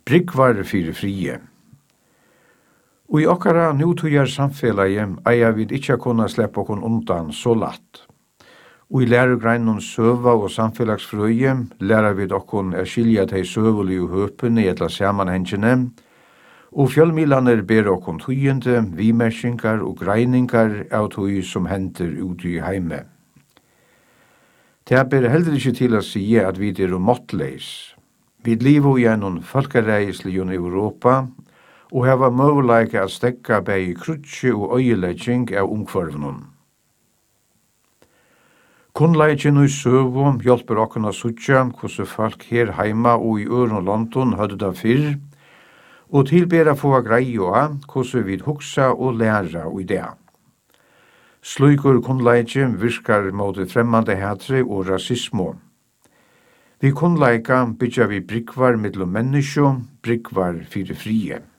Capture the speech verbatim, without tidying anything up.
Bryggvar fyrir frie. Og i okkara nutøyar samfelagi eier vi ikkje kunna sleppa okon undan så latt. Og i læregreinun søva og samfelagsfrøye lærer vi okkon er skilja tei søvulige høpene i etla samanhengene, og fjölmilaner ber okkon tøyende, vimerkingar og greiningar av tøy som henter ute i heime. Det ber heller ikkje til å si at vi er måttleis. Vi lever i en folkereislijon i Europa, og hava møguleik at stekka bei krutje og øyelegging av ungkvarvnum. Kunnleikin og søvum hjelper okkon å suttja hvordan folk her heima og i øren London hadde det fyrr, og tilbera få greie av hvordan vi hugsa og læra i det. Slugur kunnleikin virkar mot fremmande hatre og rasismo. Vi kunnleika byggja vi bryggvar mellom menneskje, bryggvar fyrir frie.